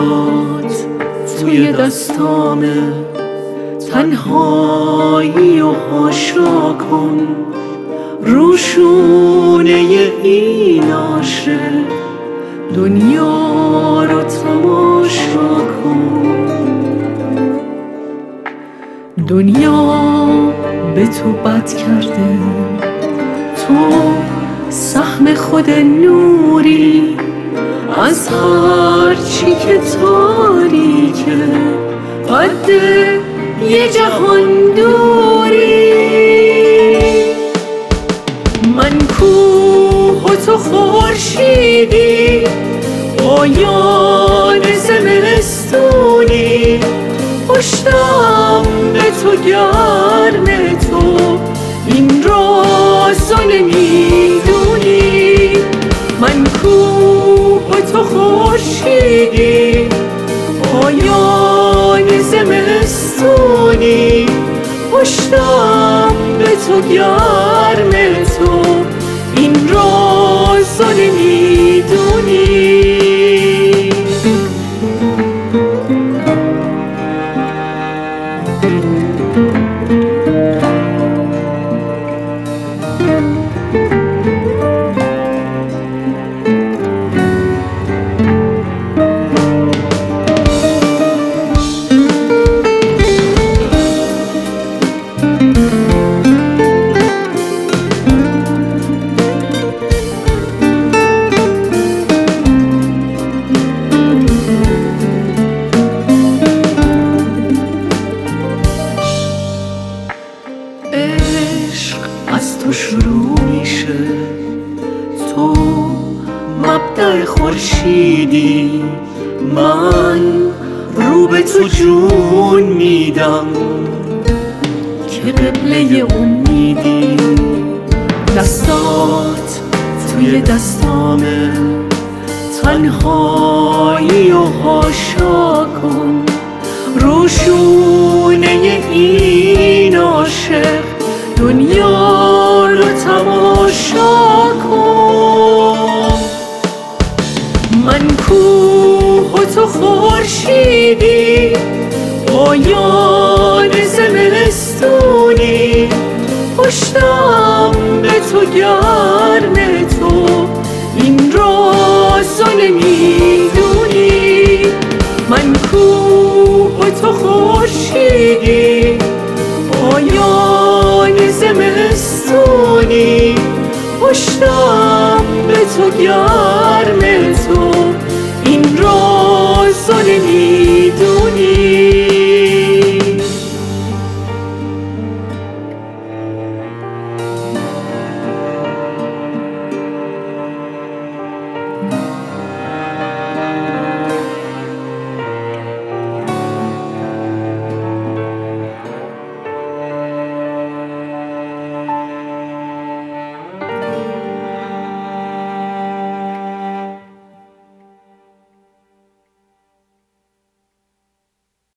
دستات توی دستامه، تنهایی و حاشا کن، روشونه این عاشق دنیا رو تماشا کن. دنیا به تو بد کرده، تو سهم خود نوری، از هر چی که تاریکه قد یه جهان دوری. من کوه و تو خورشیدی، پایان زمستونی، پشتم به تو گرم، تو این رازو نمیدونی. من کوه و تو خورشیدی، پایان زمستونی، پشتم به تو گرم، تو این رازو نمیدونی. از تو شروع میشه، تو مبدأ خورشیدی، من رو به تو جون میدم که قبله امیدی. دستات توی دستامه، تنهایی و حاشا کن، روشونه این عاشق دنیا رو تماشا کن. من کوه و تو خورشیدی، پایان زمستونی، پشتم به تو گرم، تو این رازو نمیدونی. من کوه و تو خورشیدی، پایان زمستونی، پشتم به تو گرم،